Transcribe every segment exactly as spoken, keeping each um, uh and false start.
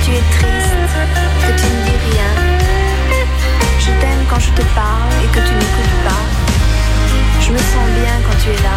tu es triste, que tu ne dis rien. Je t'aime quand je te parle et que tu n'écoutes pas. Je me sens bien quand tu es là.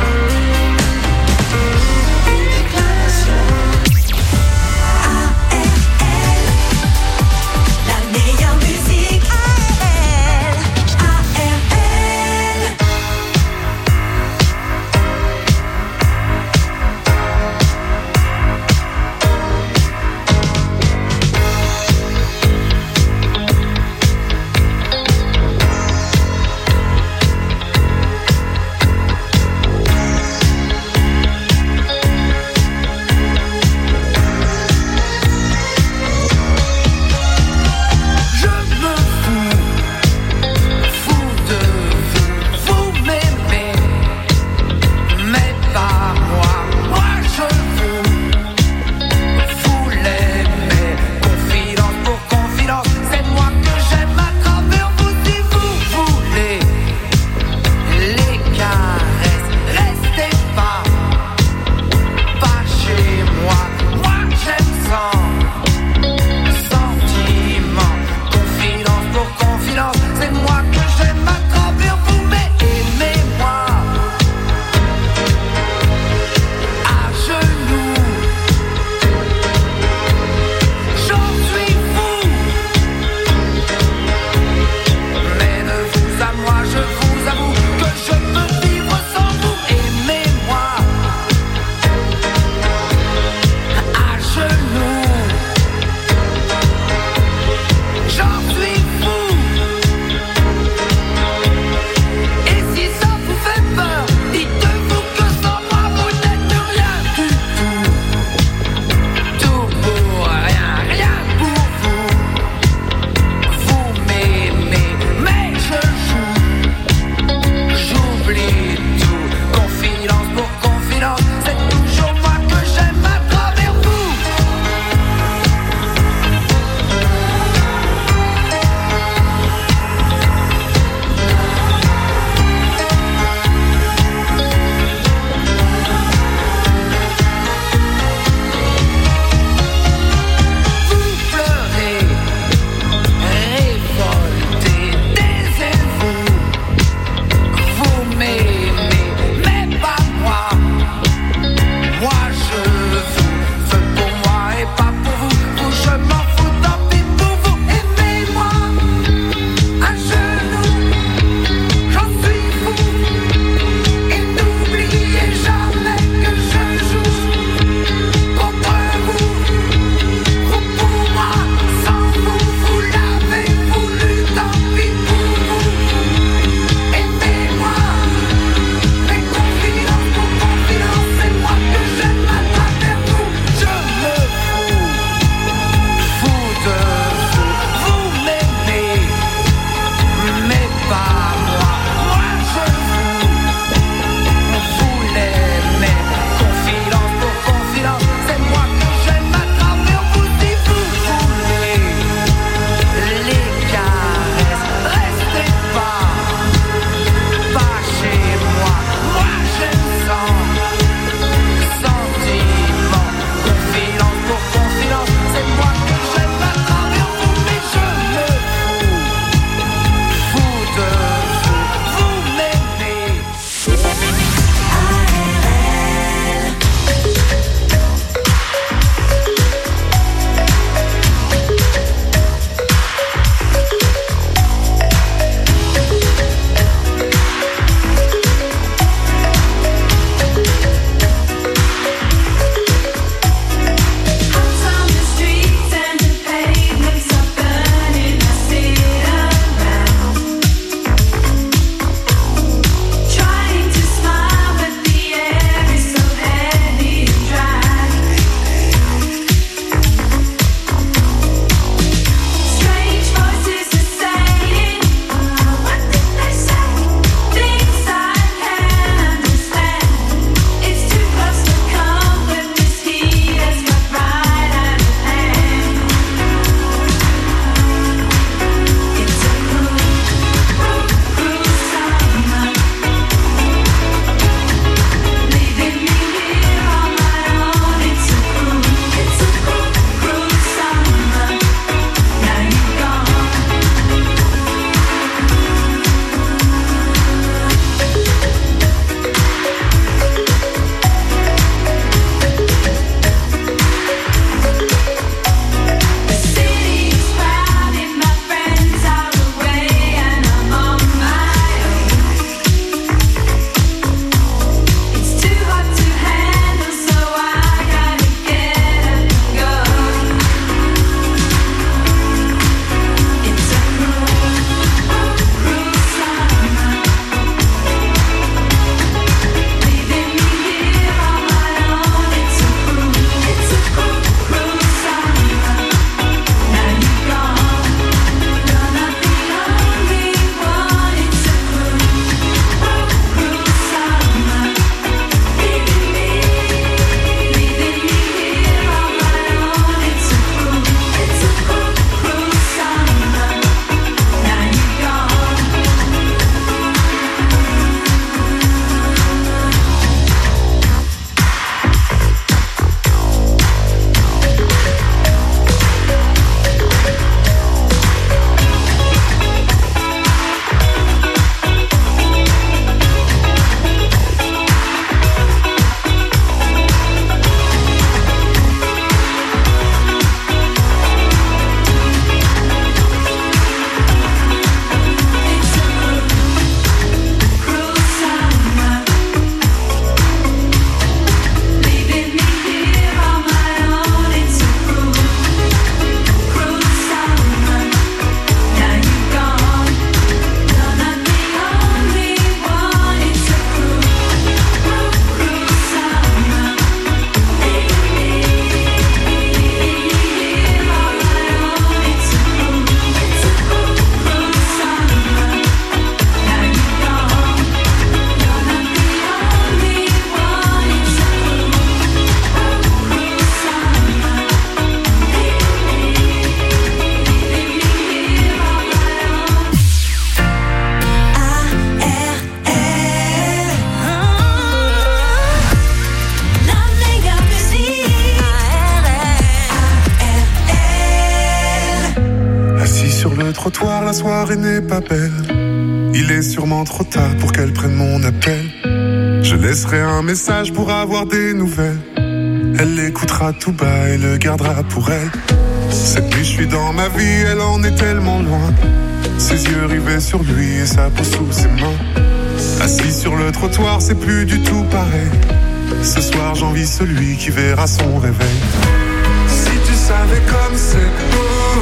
trottoir, la soirée n'est pas belle. Il est sûrement trop tard pour qu'elle prenne mon appel. Je laisserai un message pour avoir des nouvelles. Elle l'écoutera tout bas et le gardera pour elle. Cette nuit je suis dans ma vie, elle en est tellement loin. Ses yeux rivés sur lui et sa peau sous ses mains. Assis sur le trottoir, c'est plus du tout pareil. Ce soir j'envie celui qui verra son réveil. Si tu savais comme c'est beau,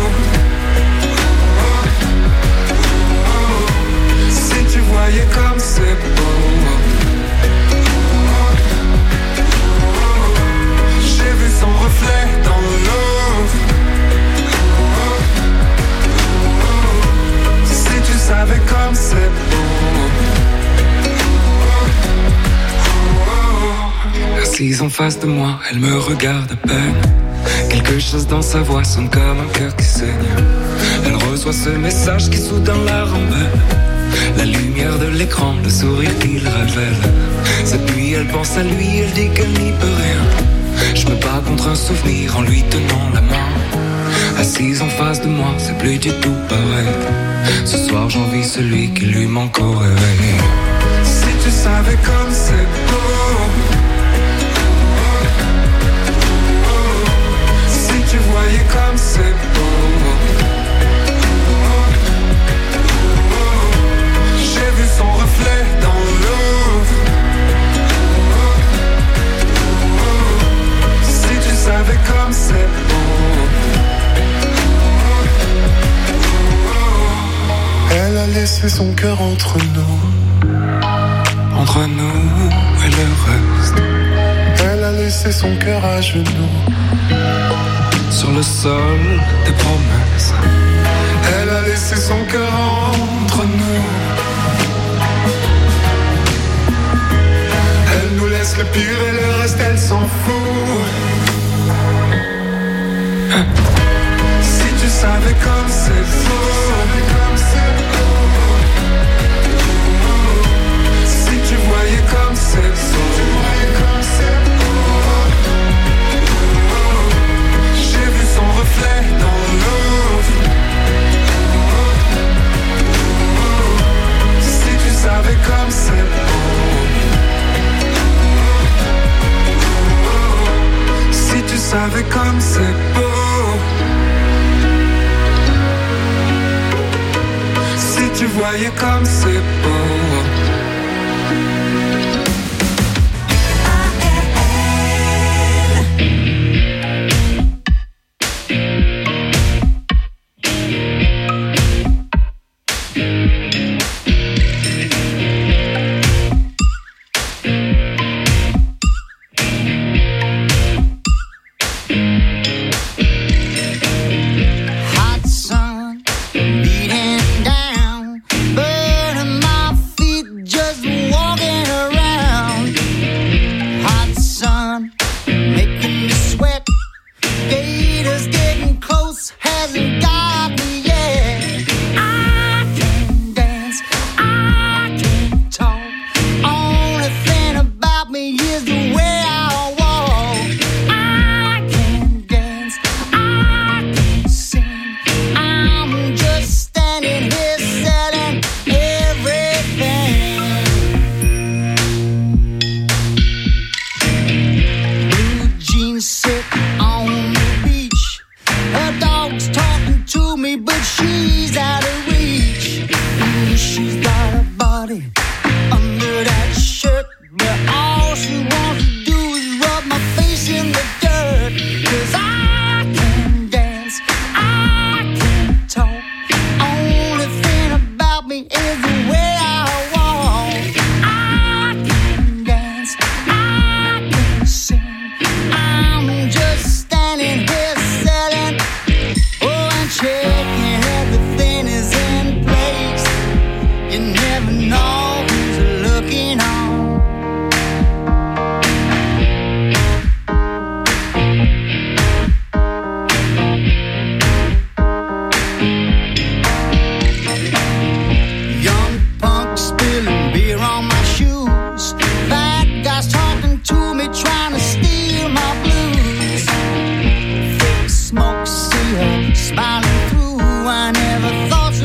si tu voyais comme c'est beau. J'ai vu son reflet dans l'eau. Si tu savais comme c'est beau. Assise en face de moi, elle me regarde à peine. Quelque chose dans sa voix sonne comme un cœur qui saigne. Elle reçoit ce message qui soudain la rembelle. La lumière de l'écran, le sourire qu'il révèle. Cette nuit elle pense à lui, elle dit qu'elle n'y peut rien. Je me bats contre un souvenir en lui tenant la main. Assise en face de moi, c'est plus du tout pareil. Ce soir j'envie celui qui lui manque au réveil. Si tu savais comme c'est beau. Si tu voyais comme c'est beau. J'ai vu son reflet dans l'eau. Si tu savais comme c'est beau. Elle a laissé son cœur entre nous. Entre nous et le reste. Elle a laissé son cœur à genoux. Sur le sol des promesses. Elle a laissé son cœur entre nous. Elle nous laisse le pire et le reste elle s'en fout. Si tu savais comme c'est faux. Si tu voyais comme c'est beau. J'ai vu son reflet dans l'eau. Si tu savais comme c'est beau. Si tu savais comme c'est beau. Si tu voyais comme c'est beau. Smiling through, I never thought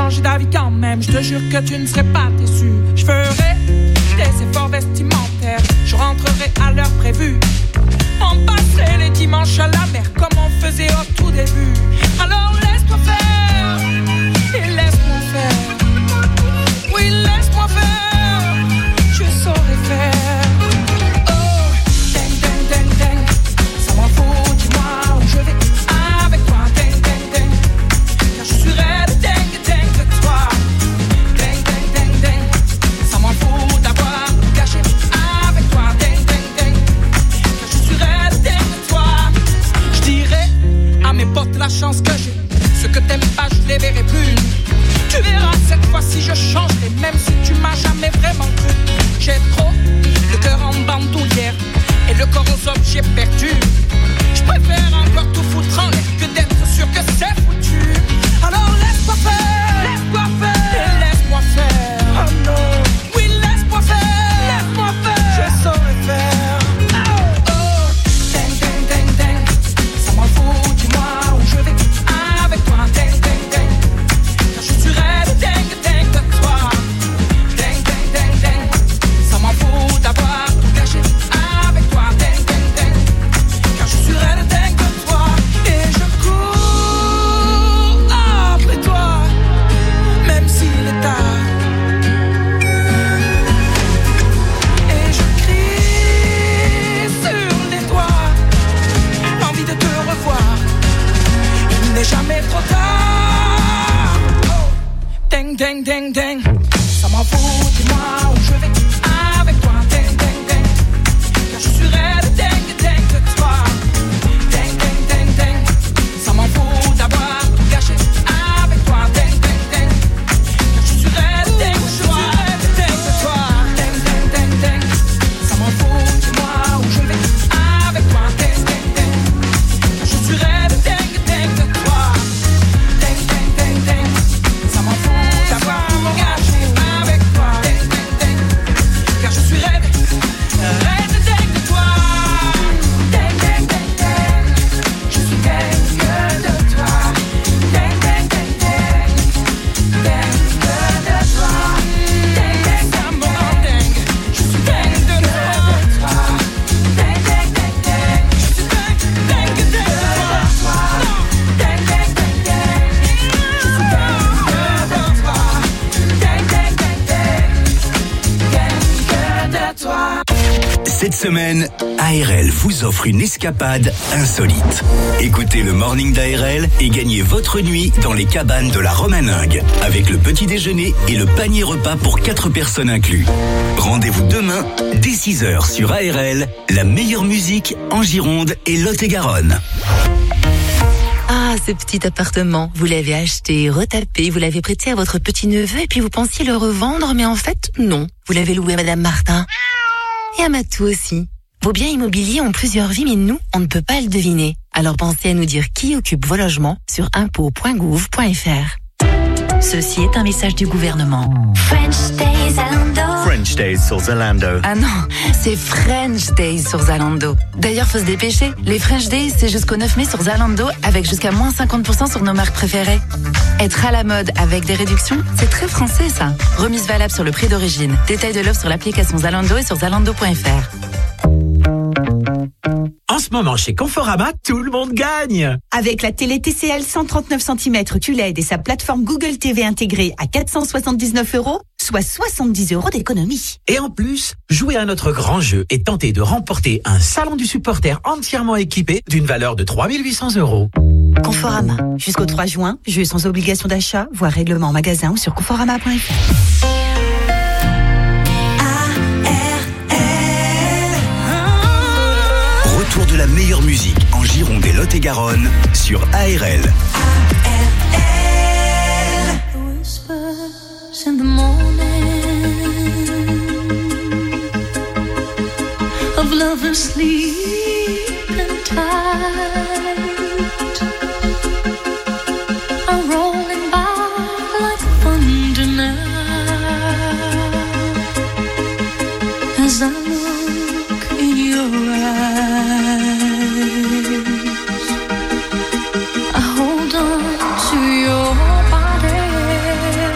changer d'avis quand même. Je te jure que tu ne serais pas déçu. Je ferai des efforts vestimentaires. Je rentrerai à l'heure prévue. On passerait les dimanches à la mer comme on faisait au tout début. Alors laisse-toi faire et laisse-moi faire. Oui, laisse-moi faire. Je saurais faire. Oh, ding, ding, ding, ding. Ça m'en fout, dis-moi où je vais avec toi. Ding, ding, ding. Car je suis raide, ding, ding de toi. Ding, ding, ding, ding. Ça m'en fout d'avoir tout gâché avec toi. Ding, ding, ding. Car je suis raide, ding de toi. Je dirais à mes potes la chance que j'ai. Ce que t'aimes pas, je les verrai plus. Tu verras cette fois-ci je changerai. Même si tu m'as jamais vraiment cru. J'ai trop le cœur en bandoulière et le corps aux objets perdus. Je préfère encore tout foutre en l'air que d'être sûr que c'est foutu. Alors laisse-moi faire, laisse-moi faire, et laisse-moi faire. Oh non, oui laisse-moi faire, laisse-moi faire. Je saurais faire. Oh, oh, ding, ding, ding, ding. Ça m'en fout, dis-moi où je vais avec toi. Ding, ding, ding. Car je suis raide, ding, ding de toi. Ding, ding, ding, ding. Ça m'en fout d'avoir tout gâché avec toi. Ding, ding, ding. Car je suis raide, ding de toi. Et je cours après toi, même s'il est tard. Et je crie sur les toits, l'envie de te revoir. Il n'est jamais trop tard. Oh. Ding, ding, ding, ding. Ça m'en fout, dis-moi où je vais avec toi. Ding, ding, ding. Car je suis raide, ding, ding de toi. Ding, ding, ding, ding. Ça m'en fout d'avoir tout gâché avec toi. Ding, ding, ding. Car je suis raide, ding de toi. Ding de toi. Ding, ding, ding, ding. Ça m'en fout, dis-moi où je vais avec toi. Ding, ding, ding. Car je suis raide, ding, ding de toi. Ding, ding, ding, ding. Ça m'en fout d'avoir tout gâché avec toi. Ding, ding, ding. Car je suis raide, raide, ding de toi. Ding, ding, ding, ding. Je suis dingue de toi. Ding, ding, ding, ding. Dingue de toi. Ding, ding, ça me rend dingue. Je suis dingue de toi. Ding, ding, ding, ding. Je suis dingue, dingue de toi. Ding, ding, ding, ding. Je suis dingue de toi. Ding, ding, ding, ding. Dingue de toi. Cette semaine, A R L vous offre une escapade insolite. Écoutez le Morning d'A R L et gagnez votre nuit dans les cabanes de la Romaningue, avec le petit déjeuner et le panier repas pour quatre personnes inclus. Rendez-vous demain, dès six heures sur A R L, la meilleure musique en Gironde et Lot-et-Garonne. Ah, ce petit appartement, vous l'avez acheté, retapé, vous l'avez prêté à votre petit-neveu et puis vous pensiez le revendre, mais en fait, non. Vous l'avez loué à Madame Martin. Et à Matou aussi. Vos biens immobiliers ont plusieurs vies, mais nous, on ne peut pas le deviner. Alors pensez à nous dire qui occupe vos logements sur impôts point gouv point f r. Ceci est un message du gouvernement. French Days Zalando. French Days sur Zalando. Ah non, c'est French Days sur Zalando. D'ailleurs, faut se dépêcher. Les French Days, c'est jusqu'au neuf mai sur Zalando, avec jusqu'à moins cinquante pour cent sur nos marques préférées. Être à la mode avec des réductions, c'est très français ça. Remise valable sur le prix d'origine. Détail de l'offre sur l'application Zalando et sur zalando point f r. En ce moment, chez Conforama, tout le monde gagne. Avec la télé T C L cent trente-neuf centimètres Q L E D et sa plateforme Google T V intégrée à quatre cent soixante-dix-neuf euros, soit soixante-dix euros d'économie. Et en plus, jouez à notre grand jeu et tentez de remporter un salon du supporter entièrement équipé d'une valeur de trois mille huit cents euros. Conforama. Jusqu'au trois juin, jeu sans obligation d'achat, voire règlement en magasin ou sur conforama point f r. Retour de la meilleure musique en Gironde et Lot-et-Garonne sur A R L. Whispers in the morning of lovers sleeping tight are rolling by like thunder now as I look in your eyes. I hold on to your body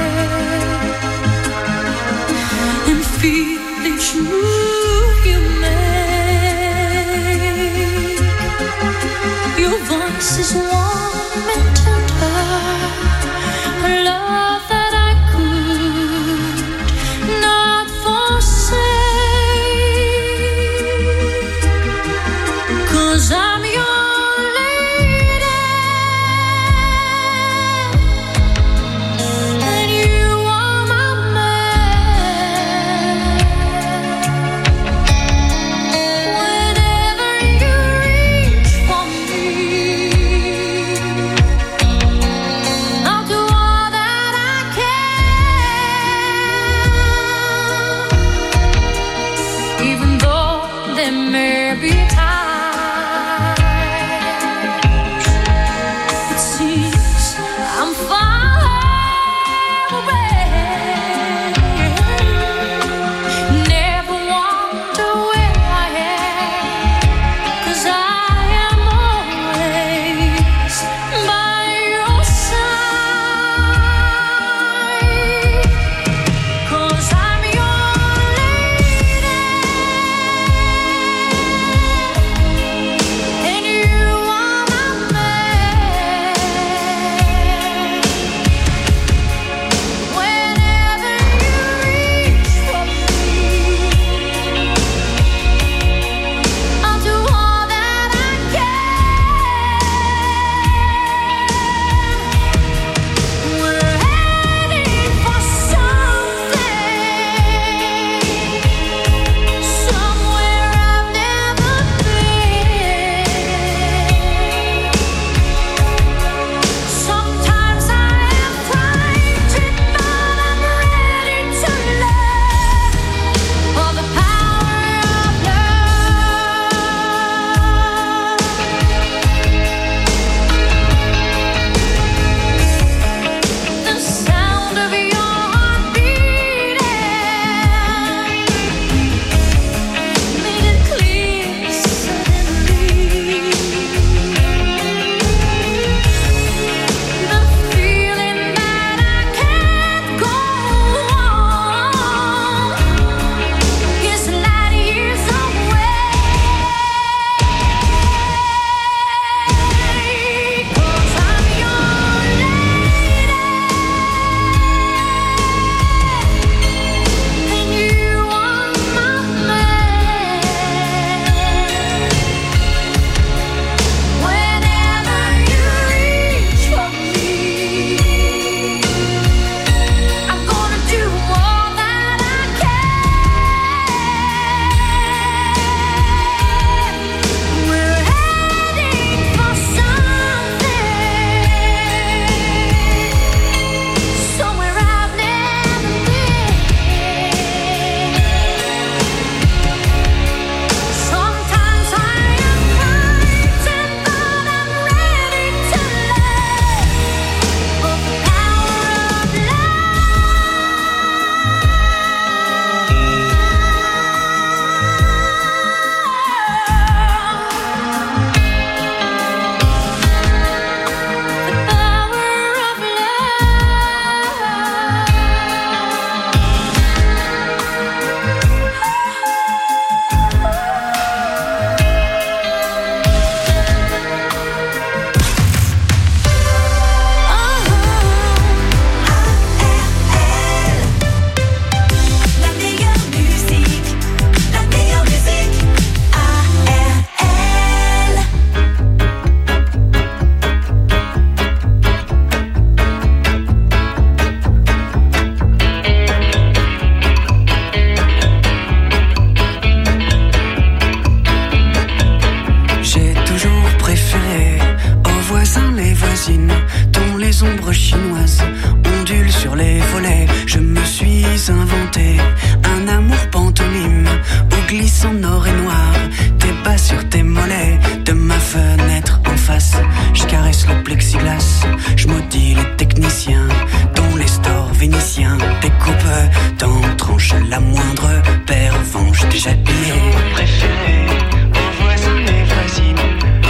les volets. Je me suis inventé un amour pantomime où glisse en or et noir tes bas sur tes mollets. De ma fenêtre en face, je caresse le plexiglas. Je maudis les techniciens dont les stores vénitiens découpent dans tranche la moindre pervenche déjà pillée. Préféré aux voisins et voisines.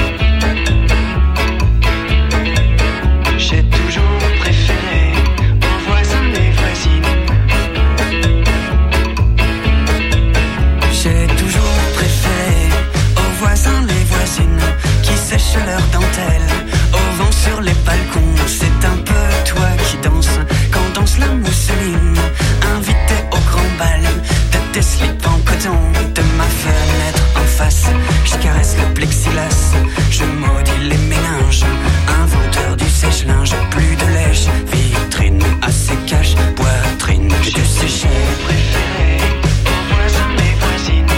J'ai toujours préféré aux voisins et voisines. J'ai toujours préféré aux voisins les voisines qui sèchent leurs dentelles au vent sur les balcons. C'est un peu toi qui danse quand danse la mousseline. Invité au grand bal de tes slips en coton. De ma fenêtre en face, je caresse le plexiglas. Je maudis les méninges, inventeur du sèche-linge. Plus de lèche, vitrine assez cache, poitrine que je séchais. Préféré aux voisins les voisines.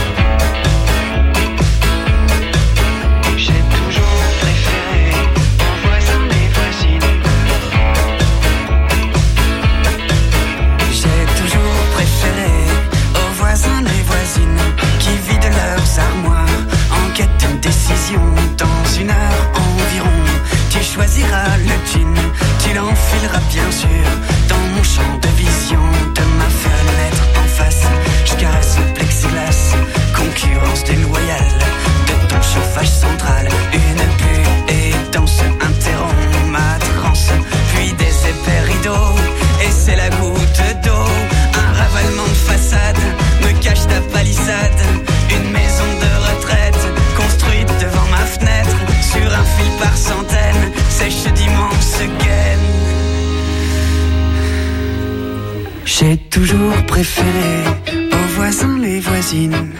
J'ai toujours préféré aux voisins les voisines. J'ai toujours préféré aux voisins les voisines qui vident leurs armoires en quête d'une décision. Dans une heure environ, tu choisiras le jean, tu l'enfileras bien sûr dans mon champ de vision. De ma fenêtre en face, je caresse le plexiglas. Concurrence déloyale de ton chauffage central. Une bulle et danse interrompt ma transe. Puis des épais rideaux, et c'est la goutte d'eau. Un ravalement de façade me cache ta palissade. Une maison de retraite construite devant ma fenêtre. Sur un fil par centaines, sèche d'immenses gaines. J'ai toujours préféré aux voisins les voisines.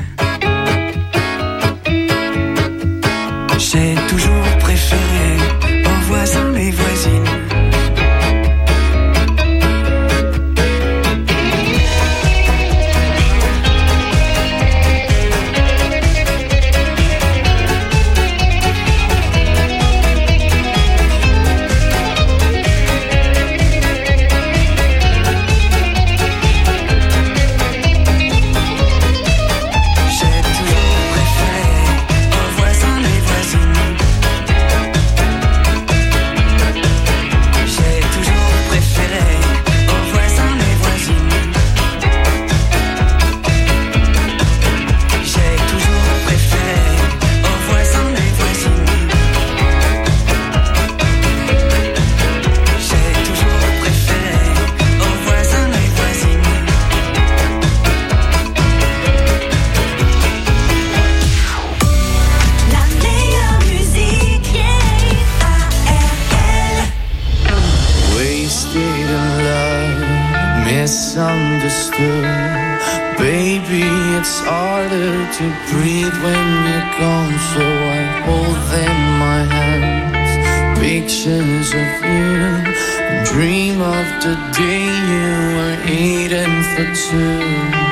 J'ai toujours préféré aux voisins les voisines. Baby, it's harder to breathe when you're gone, so I hold them in my hands, pictures of you, and dream of the day you were eating for two.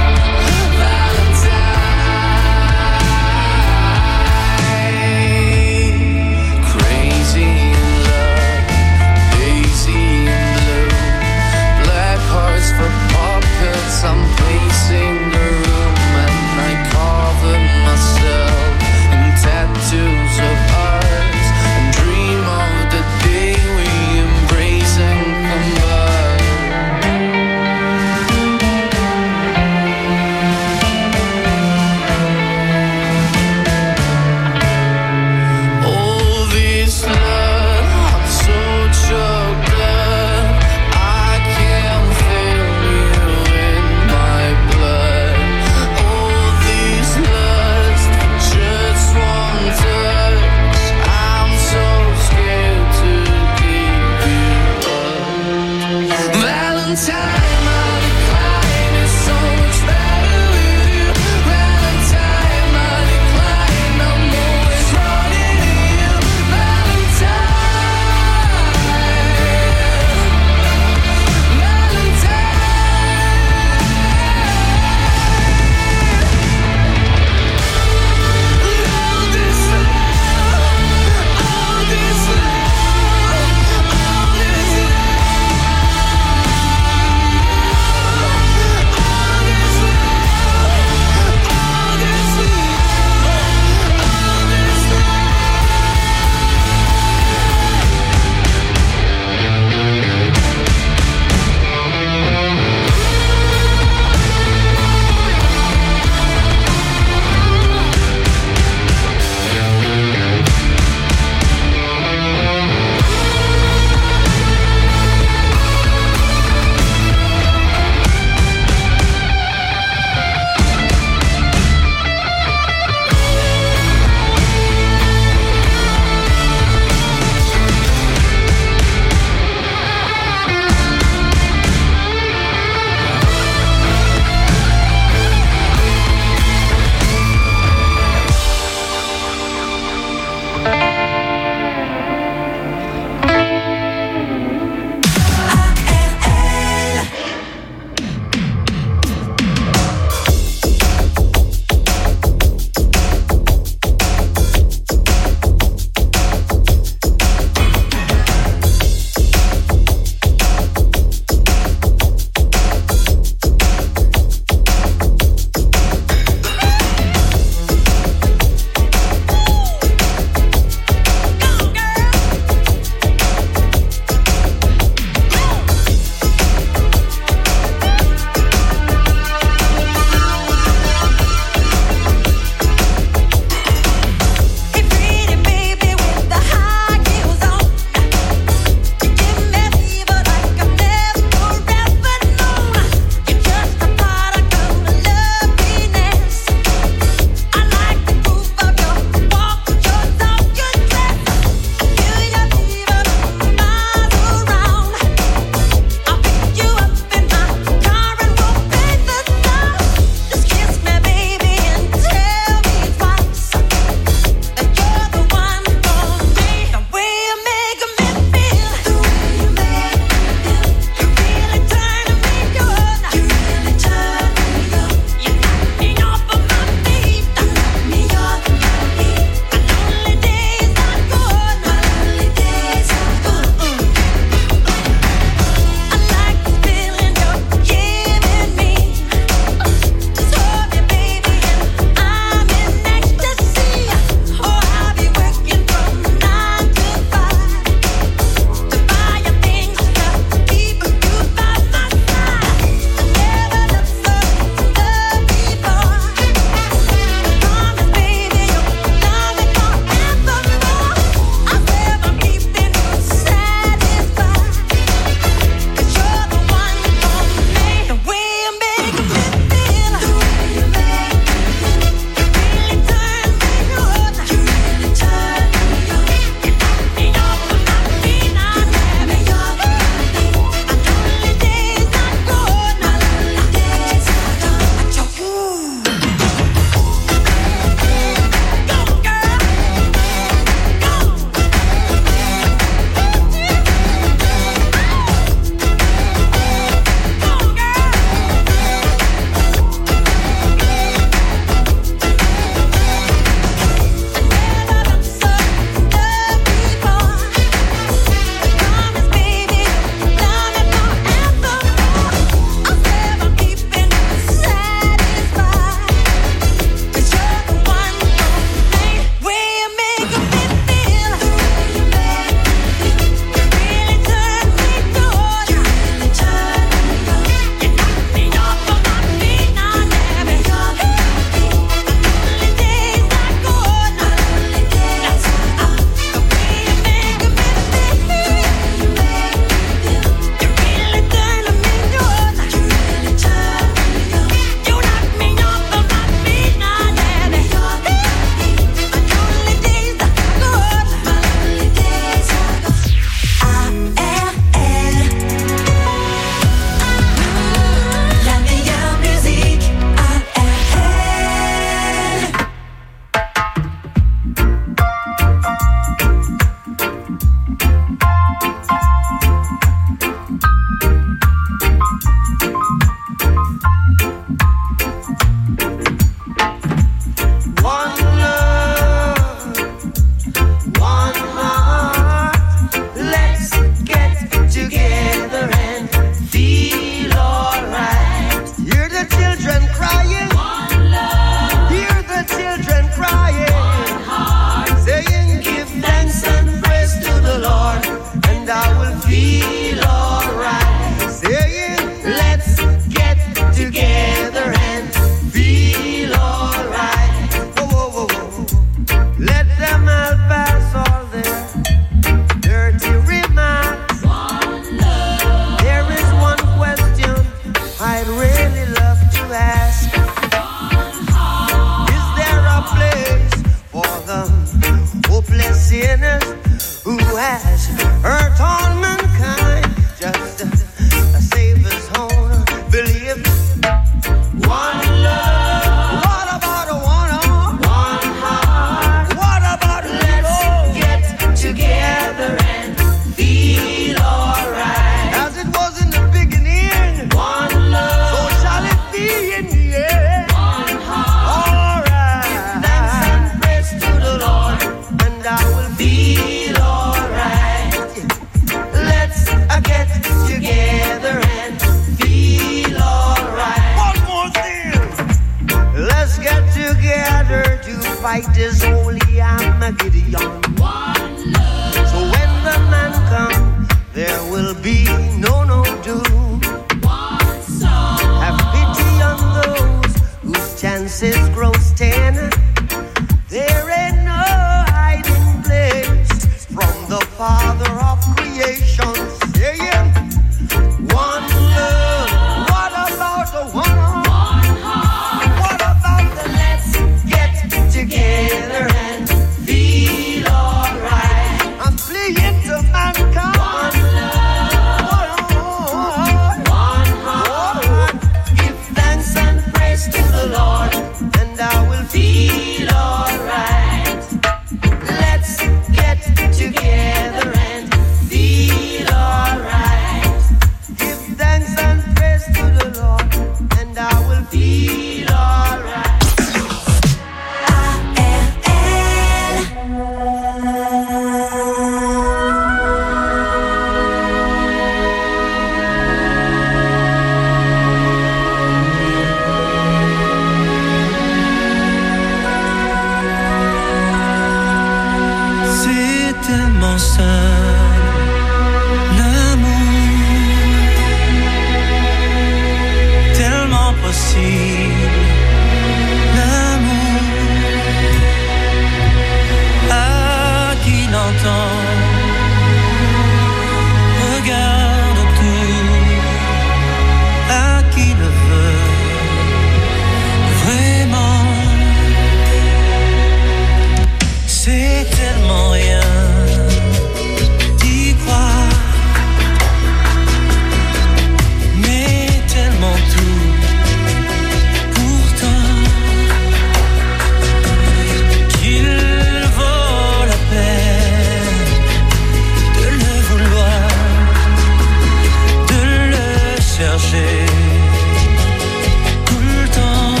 chercher tout le temps.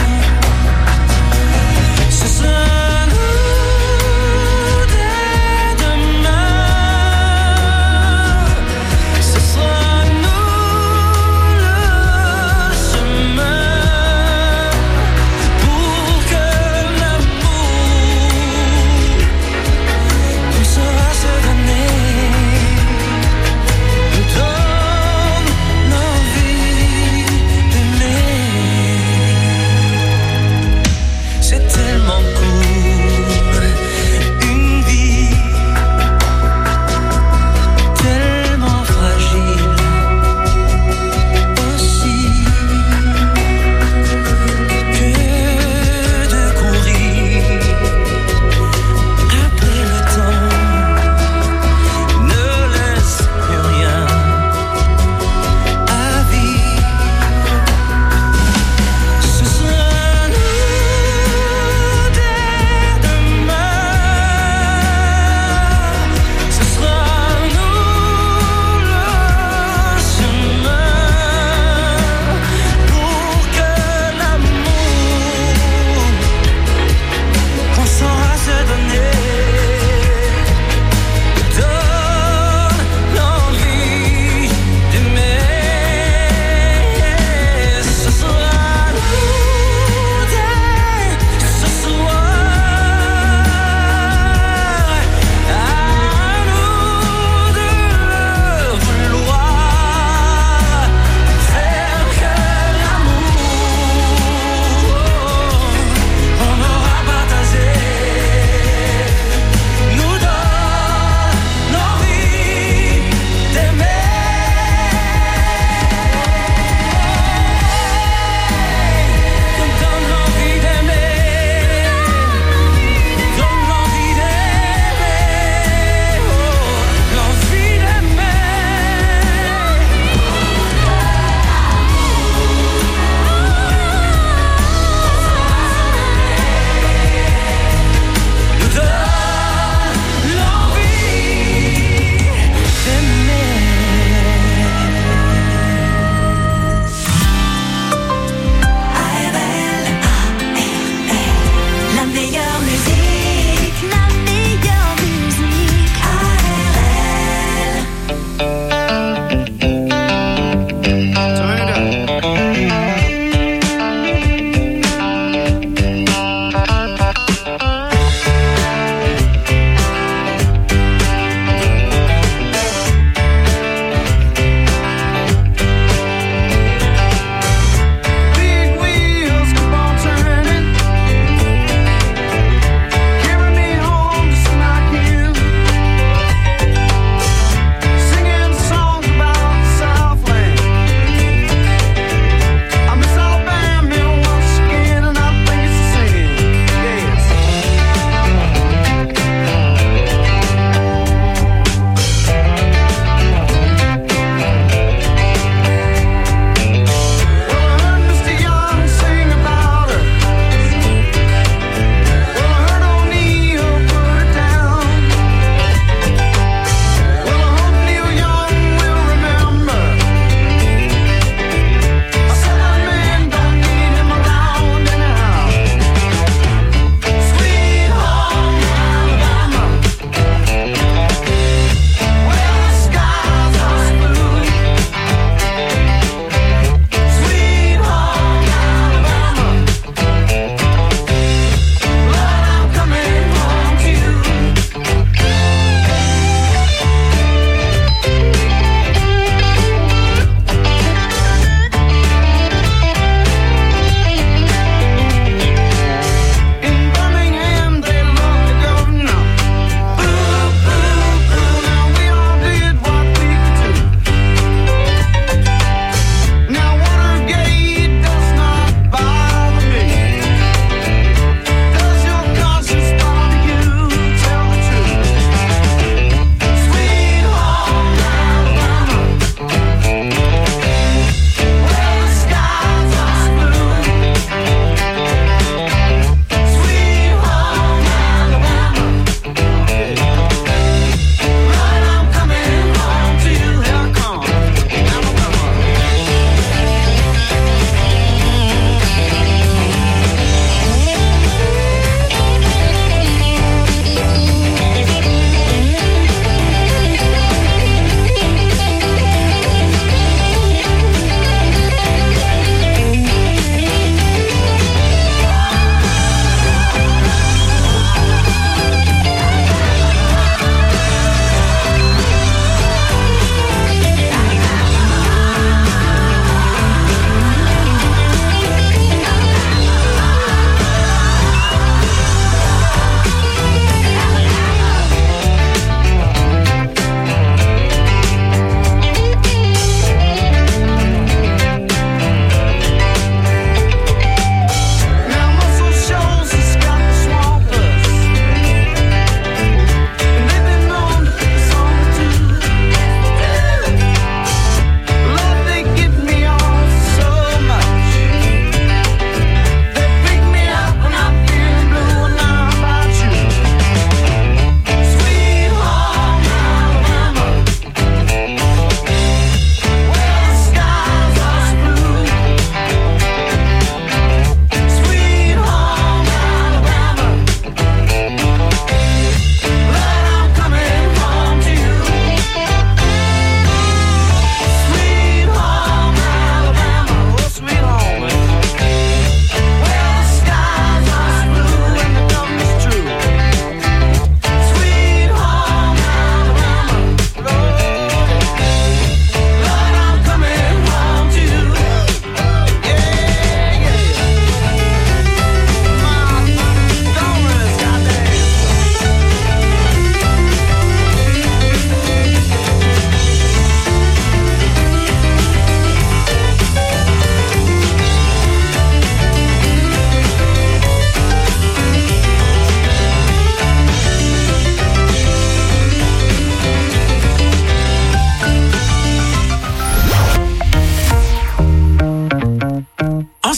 Ce sera nous dès demain, ce sera nous le chemin pour que l'amour qu'on saura se donner nous donne nos vies.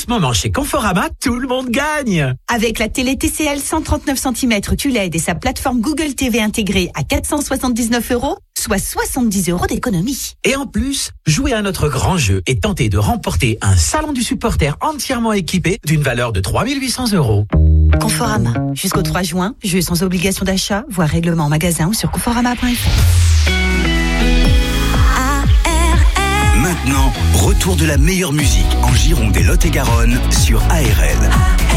ce moment, chez Conforama, tout le monde gagne. Avec la télé T C L cent trente-neuf centimètres Q L E D et sa plateforme Google T V intégrée à quatre cent soixante-dix-neuf euros, soit soixante-dix euros d'économie. Et en plus, jouez à notre grand jeu et tentez de remporter un salon du supporter entièrement équipé d'une valeur de trois mille huit cents euros. Conforama. Jusqu'au trois juin, jeu sans obligation d'achat, voire règlement en magasin ou sur conforama point f r. Maintenant, retour de la meilleure musique en Gironde et Lot-et-Garonne sur A R L.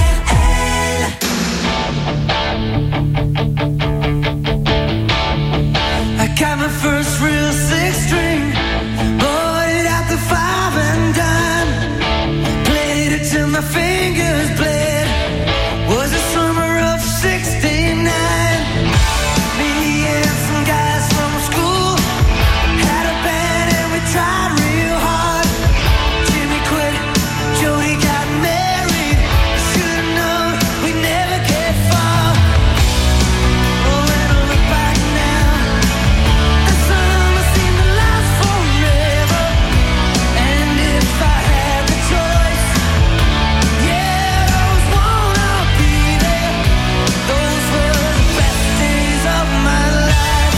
I got my first real six string, bought it at the five and dime, played it till my fingers bled. Was the summer of sixty-nine. Me and some guys from school had a band and we tried real hard. Jimmy quit, Jody got married. Should've known we never get far. Oh, when I look back now, the summer seemed to last forever. And if I had the choice, yeah, those wanna be there. Those were the best days of my life.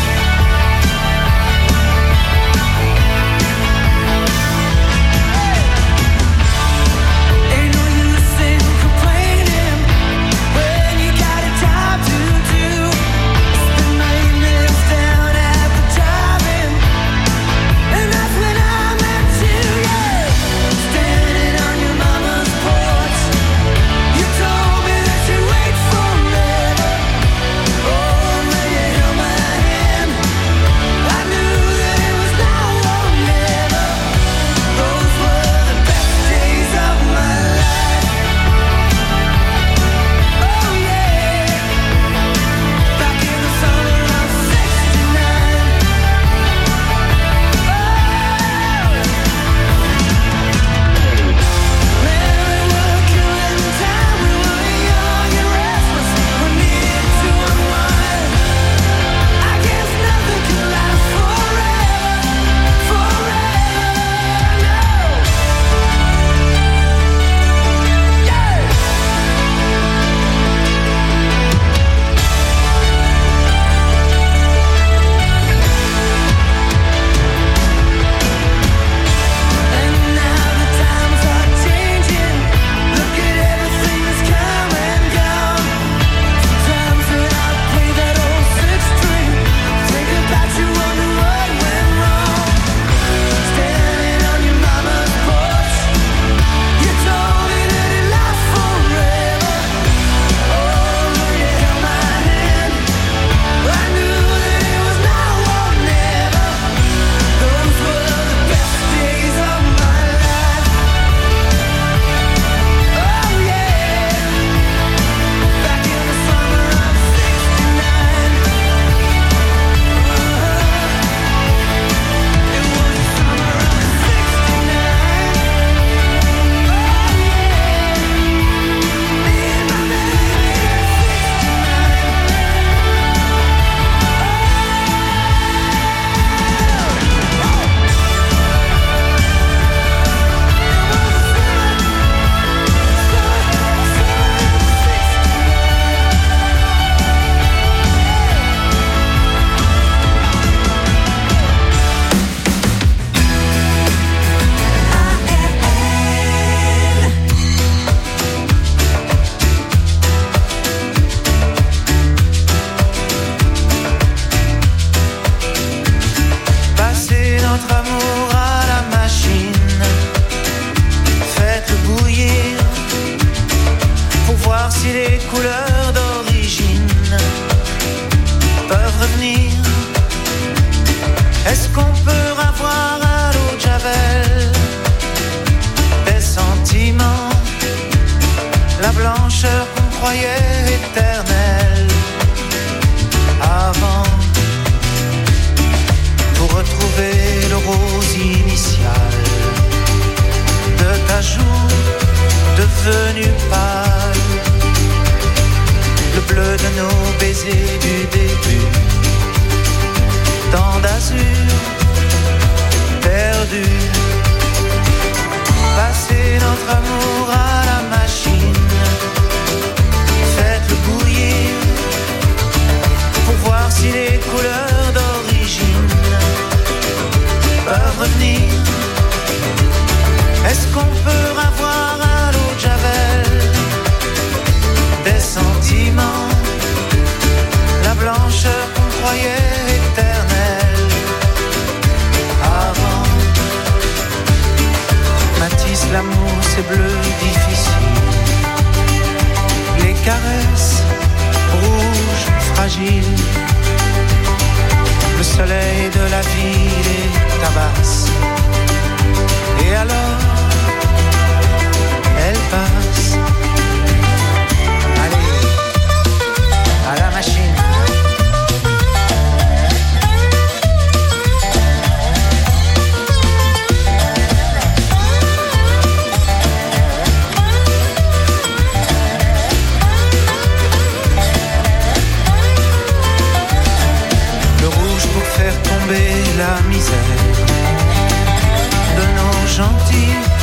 Ain't no use in complaining when you got a job to do. Spend my evenings down at the drive-in, and that's when I met you, yeah. Standing on your mama's porch, you told me that you'd wait forever. Oh, when you held my hand, I knew that it was now or never. Those were the best days of my life. Oh yeah, back in the summer of sixty-nine. Man, we were killing time. We were young and restless. We needed to unwind. I guess nothing can last forever, forever, no. Yeah. And now the times are changing. Look at everything that's come and gone. Sometimes when I play that old six string, think about you, wonder what went wrong. Standing on your mama's porch, you told me that it lasts forever. Oh, when you held my hand, I knew that it was now or never. Those were the best days of my life. Oh yeah, back in the summer of sixty-nine. It was the summer of sixty-nine. Oh yeah, me and my baby at Passez notre amour à la machine, faites-le bouillir pour voir si les couleurs d'origine peuvent revenir. Est-ce qu'on peut avoir à l'eau de Javel des sentiments, la blancheur qu'on croyait éternelle avant, pour retrouver le rose initial de ta joue devenu pâle, le bleu de nos baisers du début, tant d'azur perdu. Passer notre amour à la ces bleus difficiles, les caresses rouges, fragiles, le soleil de la ville les tabasse. Et alors, elle passe. Allez, à la machine. Faire tomber la misère de nos gentils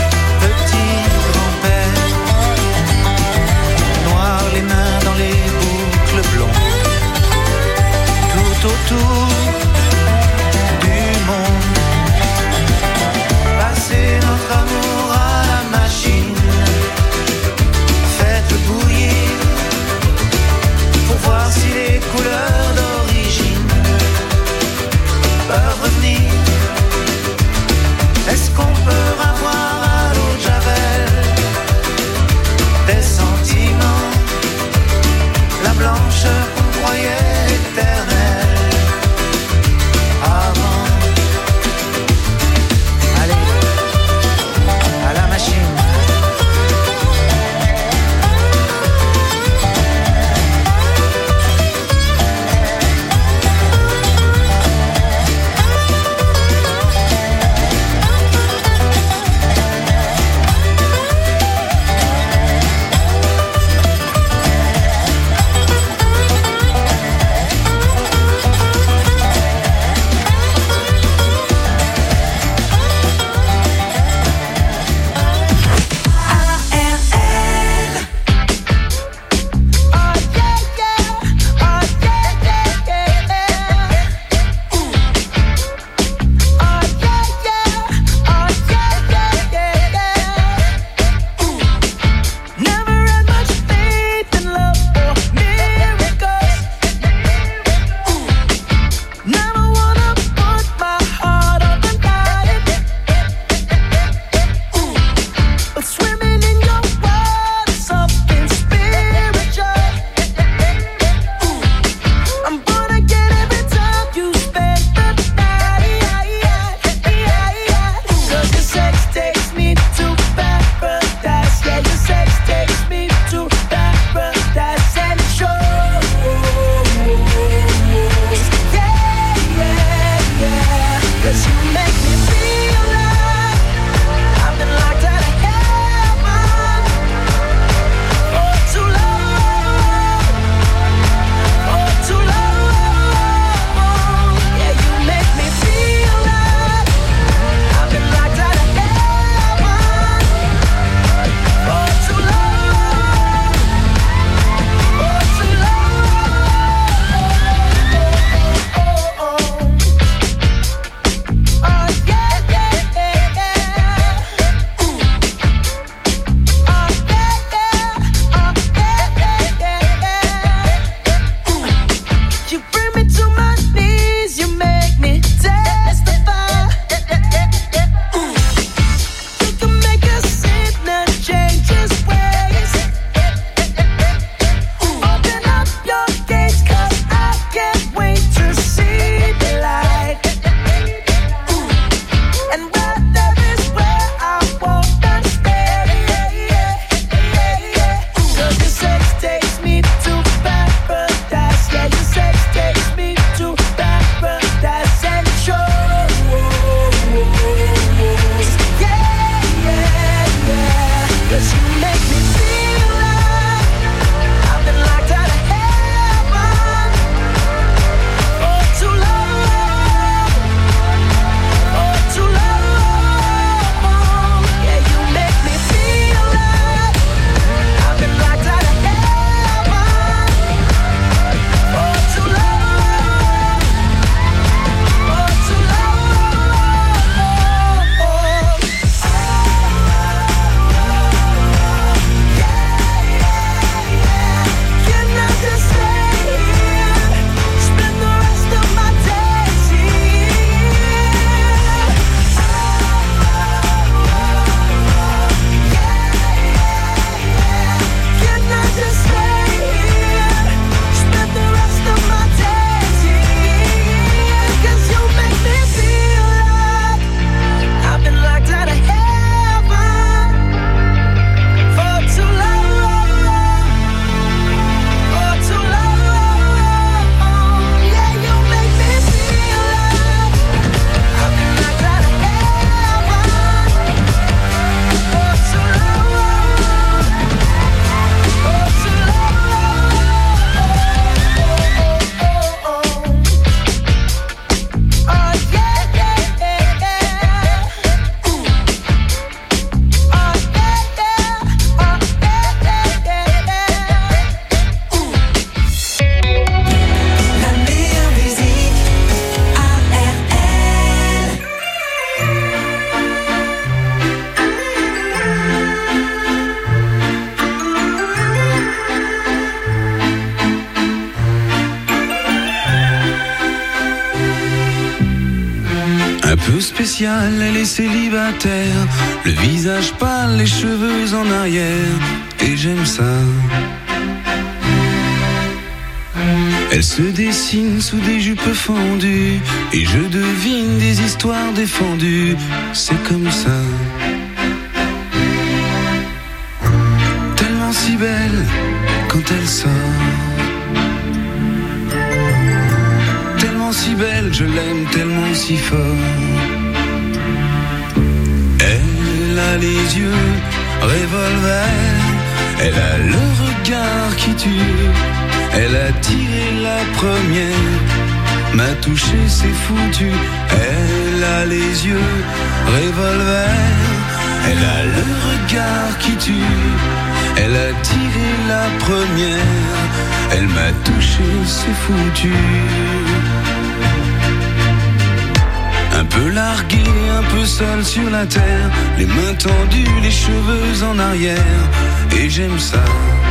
spéciale, elle est célibataire, le visage pâle, les cheveux en arrière, et j'aime ça. Elle se dessine sous des jupes fendues, et je devine des histoires défendues, c'est comme ça. Tellement si belle quand elle sort, tellement si belle, je l'aime tellement si fort. Elle a les yeux revolver, elle a le regard qui tue, elle a tiré la première, m'a touché, c'est foutu. Elle a les yeux revolver, elle a le regard qui tue, elle a tiré la première, elle m'a touché, c'est foutu. Un peu largué, un peu seul sur la terre, les mains tendues, les cheveux en arrière, et j'aime ça.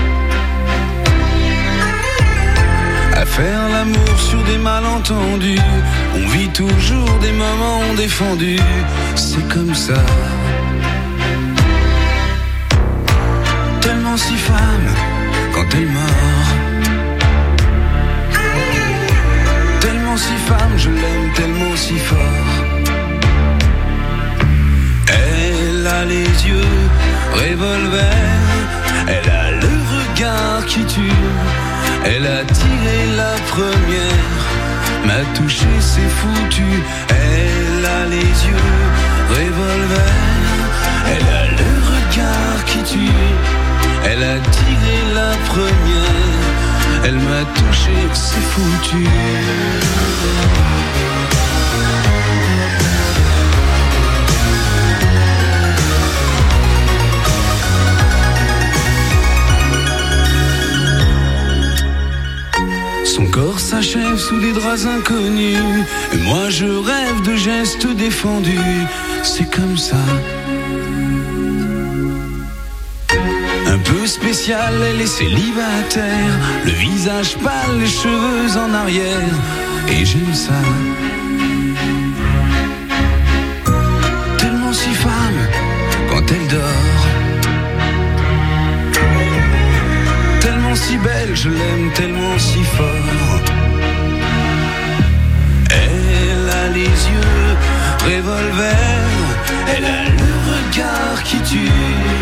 À faire l'amour sur des malentendus, on vit toujours des moments défendus, c'est comme ça. Tellement si femme quand elle mord, tellement si femme, je l'aime tellement si fort. Elle a les yeux revolver, elle a le regard qui tue, elle a tiré la première, m'a touché, c'est foutu. Elle a les yeux revolver, elle a le regard qui tue, elle a tiré la première, elle m'a touché, c'est foutu. Son corps s'achève sous des draps inconnus, et moi je rêve de gestes défendus, c'est comme ça. Un peu spécial, elle est célibataire, le visage pâle, les cheveux en arrière, et j'aime ça. Tellement si femme quand elle dort, tellement si belle, je l'aime tellement si fort. Elle a les yeux revolver, elle a le regard qui tue,